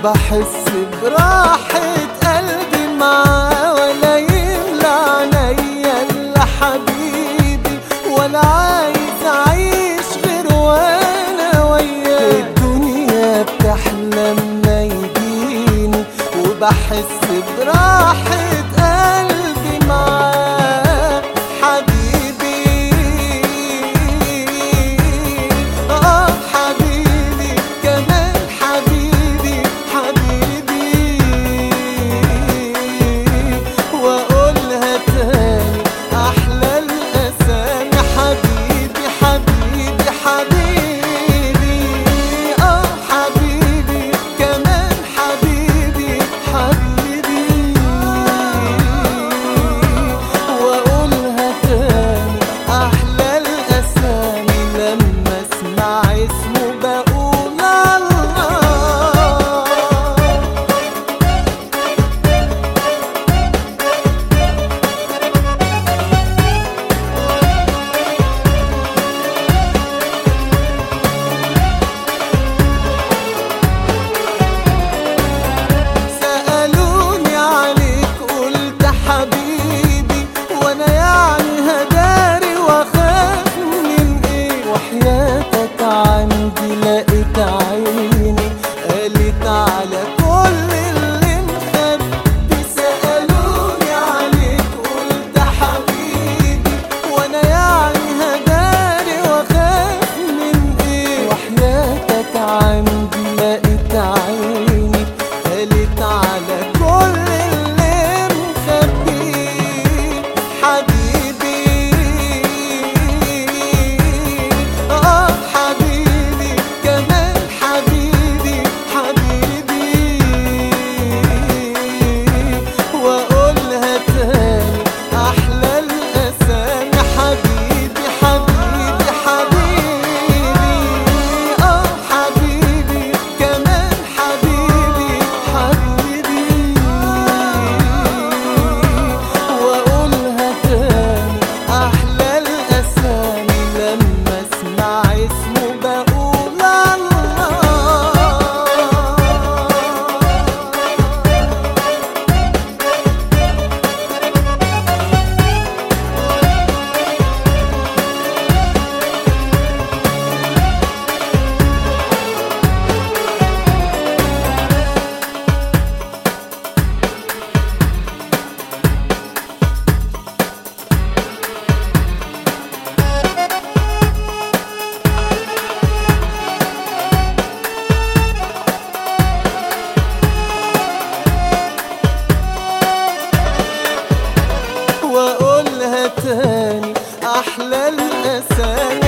وبحس براحة قلبي معاه، ولا يملى عينيا الا حبيبي، ولا عايز اعيش غير وانا وياه. الدنيا بتحلى لما يجيني، وبحس براحة قلبي معاه حبيبي. حبيبي كمان حبيبي حبيبي، واقولها تاني احلى الاسامي حبيبي حبيبي حبيبي. حبيبي كمان حبيبي حبيبي، واقولها تاني احلى الاسامي لما اسمع اسمه بقول الله. سألوني عليك قلت حبيبي، وانا يعني هداري واخاف من ايه؟ وحياتك عندي لقيت عيني قالت على كل اللي مخبي. سألوني عليك قلت حبيبي، وانا يعني هداري واخاف من ايه؟ وحياتك عندي لقيت عيني قالت على كل اللي مخبي حبيبي. حبيبي كمان حبيبي حبيبي، واقولها تاني احلى الاسامي حبيبي حبيبي حبيبي. حبيبي كمان حبيبي حبيبي، واقولها تاني احلى الاسامي لما اسمع اسمه بقول الله. واقولها تاني احلى الاسامي